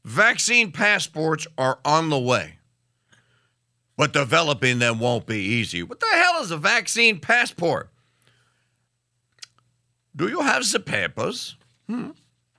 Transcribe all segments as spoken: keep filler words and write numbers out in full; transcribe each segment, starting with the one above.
Vaccine passports are on the way, but developing them won't be easy. What the hell is a vaccine passport? Do you have the papers? Hmm.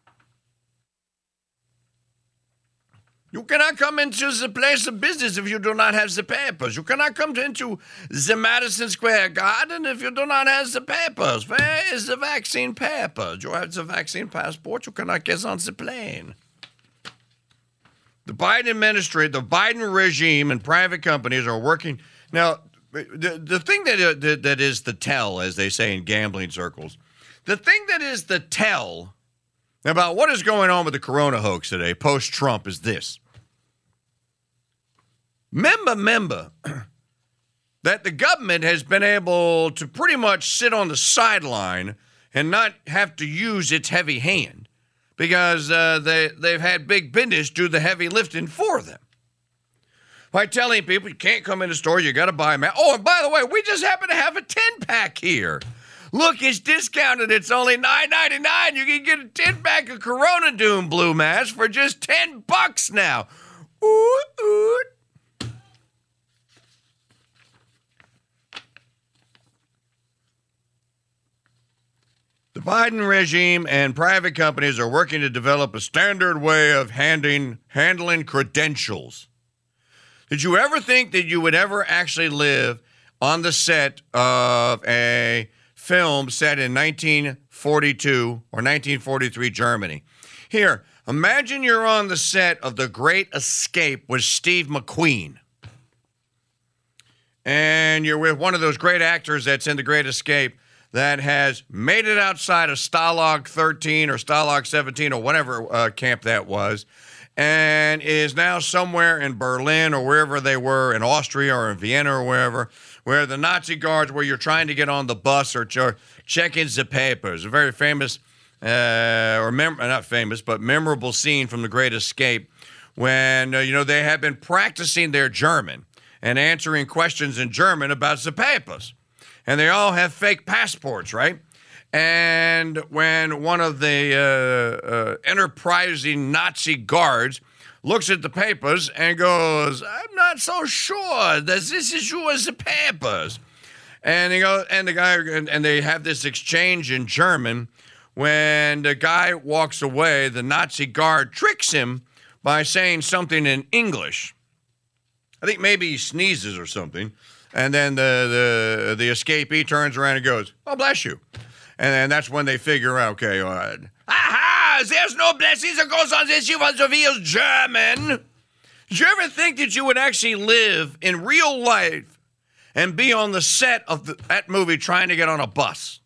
You cannot come into the place of business if you do not have the papers. You cannot come into the Madison Square Garden if you do not have the papers. Where is the vaccine papers? You have the vaccine passport, you cannot get on the plane. The Biden administration, the Biden regime and private companies are working. Now, the, the thing that, that, that is the tell, as they say in gambling circles, the thing that is the tell about what is going on with the corona hoax today, post-Trump, is this. Member, member, that the government has been able to pretty much sit on the sideline and not have to use its heavy hand because uh, they, they've had big business do the heavy lifting for them. By telling people you can't come in the store, you got to buy a mask. Oh, and by the way, we just happen to have a ten-pack here. Look, it's discounted. It's only nine ninety-nine. You can get a ten-pack of Corona Doom Blue Mask for just ten bucks now. Ooh, ooh. The Biden regime and private companies are working to develop a standard way of handing, handling credentials. Did you ever think that you would ever actually live on the set of a film set in nineteen forty-two or nineteen forty-three Germany? Here, imagine you're on the set of The Great Escape with Steve McQueen. And you're with one of those great actors that's in The Great Escape that has made it outside of Stalag thirteen or Stalag seventeen or whatever uh, camp that was, and is now somewhere in Berlin or wherever they were, in Austria or in Vienna or wherever, where the Nazi guards, where you're trying to get on the bus or ch- checking the papers. A very famous, uh, or mem- not famous, but memorable scene from The Great Escape when, uh, you know, they have been practicing their German and answering questions in German about the papers. And they all have fake passports, right? And when one of the uh, uh, enterprising Nazi guards looks at the papers and goes, I'm not so sure that this is yours, the papers. And they go, and the guy, and, and they have this exchange in German. When the guy walks away, the Nazi guard tricks him by saying something in English. I think maybe he sneezes or something. And then the, the, the escapee turns around and goes, oh, bless you. And then that's when they figure out, okay, all right. Aha! There's no blessings that goes on this. You want reveals German. Did you ever think that you would actually live in real life and be on the set of the, that movie trying to get on a bus?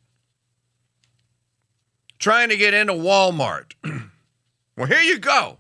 Trying to get into Walmart. Well, here you go.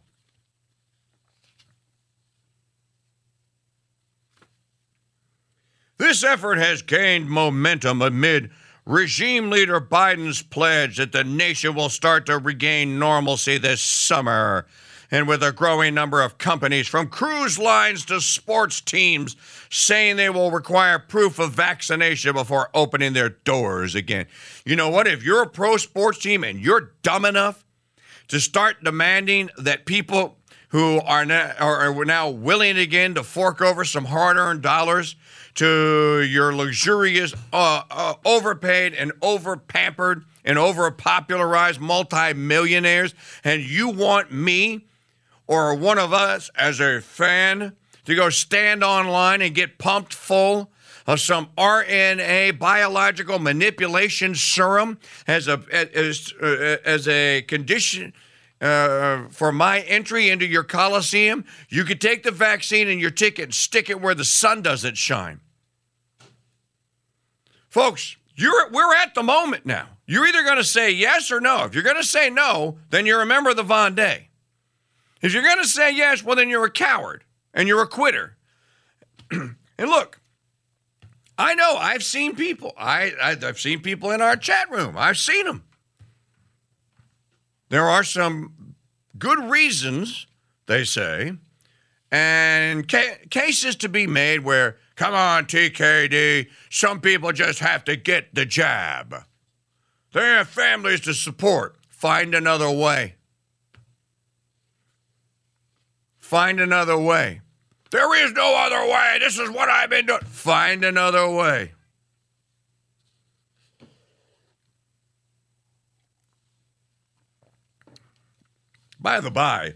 This effort has gained momentum amid regime leader Biden's pledge that the nation will start to regain normalcy this summer. And with a growing number of companies, from cruise lines to sports teams, saying they will require proof of vaccination before opening their doors again. You know what? If you're a pro sports team and you're dumb enough to start demanding that people who are now, are now willing again to fork over some hard-earned dollars to your luxurious, uh, uh, overpaid and over-pampered and over-popularized multi-millionaires, and you want me or one of us as a fan to go stand online and get pumped full of some R N A biological manipulation serum as a as, uh, as a condition Uh, for my entry into your Coliseum? You could take the vaccine and your ticket and stick it where the sun doesn't shine. Folks, you're we're at the moment now. You're either going to say yes or no. If you're going to say no, then you're a member of the Vendée. If you're going to say yes, well, then you're a coward and you're a quitter. And look, I know I've seen people. I, I I've seen people in our chat room. I've seen them. There are some good reasons, they say, and ca- cases to be made where, come on, T K D, some people just have to get the jab. They have families to support. Find another way. Find another way. There is no other way. This is what I've been doing. Find another way. By the by,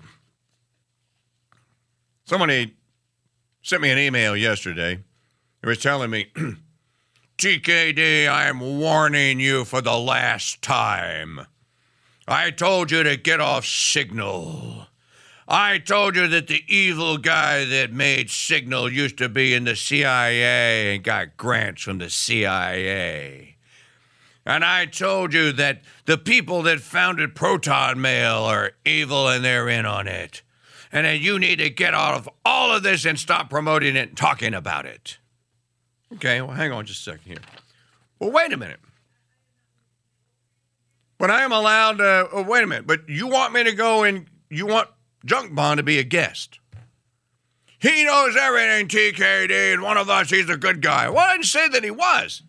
somebody sent me an email yesterday. It was telling me, T K D, I am warning you for the last time. I told you to get off Signal. I told you that the evil guy that made Signal used to be in the C I A and got grants from the C I A. And I told you that the people that founded Proton Mail are evil and they're in on it. And that you need to get out of all of this and stop promoting it and talking about it. Okay, well, hang on just a second here. Well, wait a minute. But I am allowed to, oh, wait a minute, but you want me to go and you want Junk Bond to be a guest. He knows everything, T K D, and one of us, he's a good guy. Well, I didn't say that he was.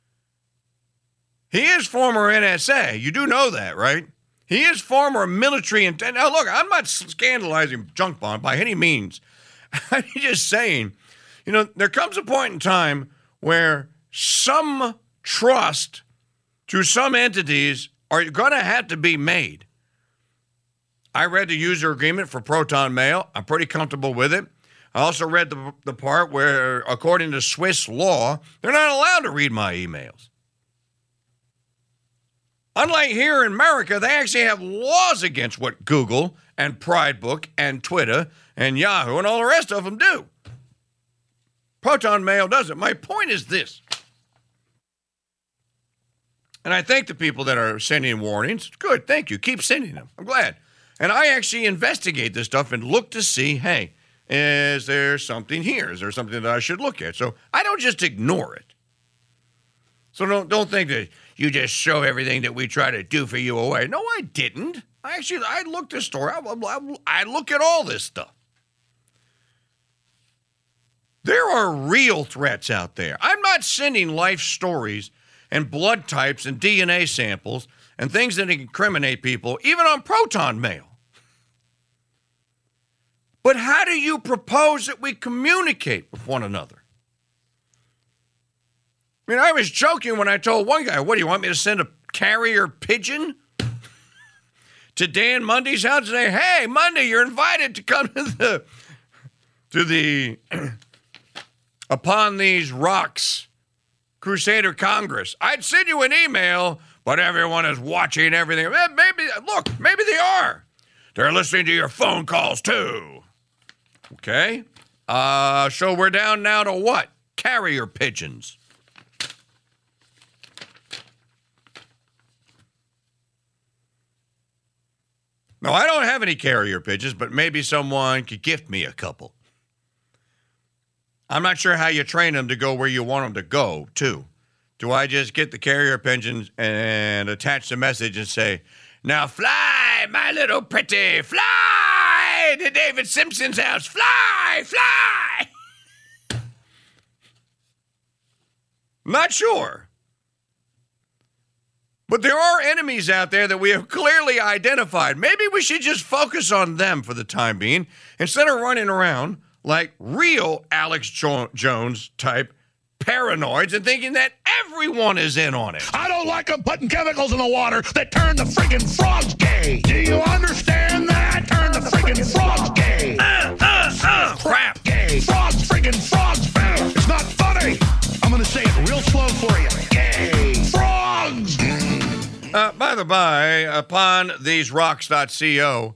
He is former N S A. You do know that, right? He is former military intent. Now, look, I'm not scandalizing Junk Bond by any means. I'm just saying, you know, there comes a point in time where some trust to some entities are going to have to be made. I read the user agreement for Proton Mail. I'm pretty comfortable with it. I also read the, the part where, according to Swiss law, they're not allowed to read my emails. Unlike here in America, they actually have laws against what Google and PrideBook and Twitter and Yahoo and all the rest of them do. Proton Mail doesn't. My point is this. And I thank the people that are sending warnings. Good, thank you. Keep sending them. I'm glad. And I actually investigate this stuff and look to see, hey, is there something here? Is there something that I should look at? So I don't just ignore it. So don't don't think that you just show everything that we try to do for you away. No, I didn't. I actually, I looked this story. I, I, I look at all this stuff. There are real threats out there. I'm not sending life stories and blood types and D N A samples and things that incriminate people, even on Proton Mail. But how do you propose that we communicate with one another? I mean, I was joking when I told one guy, what, do you want me to send a carrier pigeon to Dan Mundy's house and say, hey, Mundy, you're invited to come to the, to the Upon These Rocks Crusader Congress. I'd send you an email, but everyone is watching everything. Eh, maybe, look, maybe they are. They're listening to your phone calls, too. Okay? Uh, so we're down now to what? Carrier pigeons. No, I don't have any carrier pigeons, but maybe someone could gift me a couple. I'm not sure how you train them to go where you want them to go, too. Do I just get the carrier pigeons and attach the message and say, now fly, my little pretty, fly to David Simpson's house, fly, fly. Not sure. But there are enemies out there that we have clearly identified. Maybe we should just focus on them for the time being instead of running around like real Alex jo- Jones type paranoids and thinking that everyone is in on it. I don't like them putting chemicals in the water that turn the friggin' frogs gay. Do you understand that? Turn the friggin' frogs gay. Uh, uh, uh, crap. Gay. Frogs, friggin' frogs. It's not funny. I'm going to say it real slow for you. Gay. Frogs. Uh, by the by, upon these rocks dot co,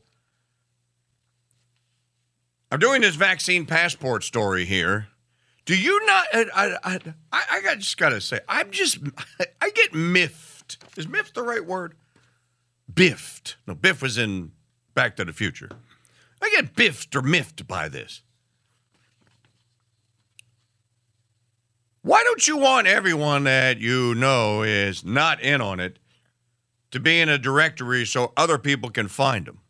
I'm doing this vaccine passport story here. Do you not? I I I, I got, just got to say, I'm just I get miffed. Is miffed the right word? Biffed. No, Biff was in Back to the Future. I get biffed or miffed by this. Why don't you want everyone that you know is not in on it to be in a directory so other people can find them?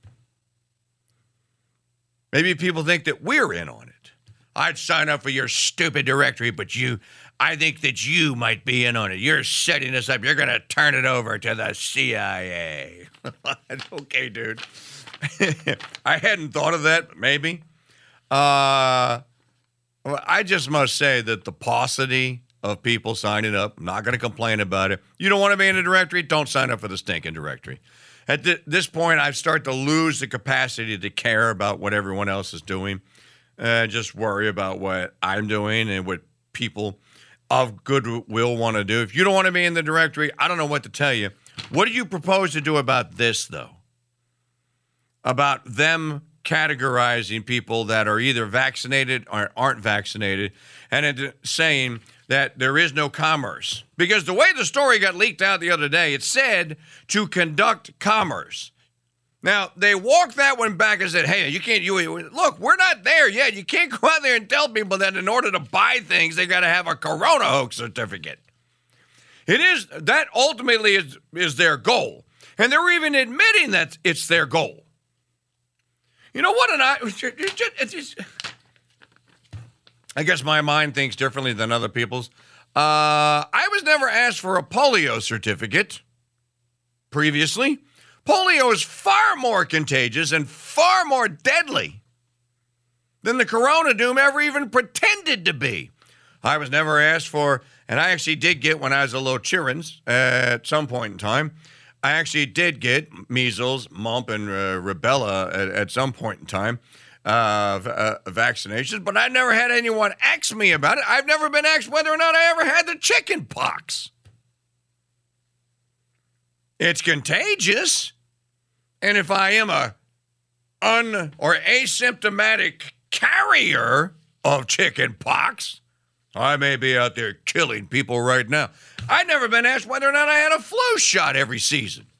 Maybe people think that we're in on it. I'd sign up for your stupid directory, but you, I think that you might be in on it. You're setting us up. You're going to turn it over to the C I A. Okay, dude. I hadn't thought of that, maybe. Uh, well, I just must say that the paucity of people signing up, I'm not going to complain about it. You don't want to be in the directory? Don't sign up for the stinking directory. At th- this point, I start to lose the capacity to care about what everyone else is doing. Uh, just worry about what I'm doing and what people of goodwill want to do. If you don't want to be in the directory, I don't know what to tell you. What do you propose to do about this, though? About them categorizing people that are either vaccinated or aren't vaccinated and it, saying that there is no commerce. Because the way the story got leaked out the other day, it said to conduct commerce. Now, they walked that one back and said, hey, you can't, you look, we're not there yet. You can't go out there and tell people that in order to buy things, they got to have a Corona hoax certificate. It is, that ultimately is, is their goal. And they're even admitting that it's their goal. You know what? And I, it's just, I guess my mind thinks differently than other people's. Uh, I was never asked for a polio certificate previously. Polio is far more contagious and far more deadly than the Corona doom ever even pretended to be. I was never asked for, and I actually did get when I was a little children's at some point in time. I actually did get measles, mump, and uh, rubella at, at some point in time, uh, v- uh, vaccinations, but I never had anyone ask me about it. I've never been asked whether or not I ever had the chicken pox. It's contagious, and if I am a un or asymptomatic carrier of chicken pox, I may be out there killing people right now. I've never been asked whether or not I had a flu shot every season.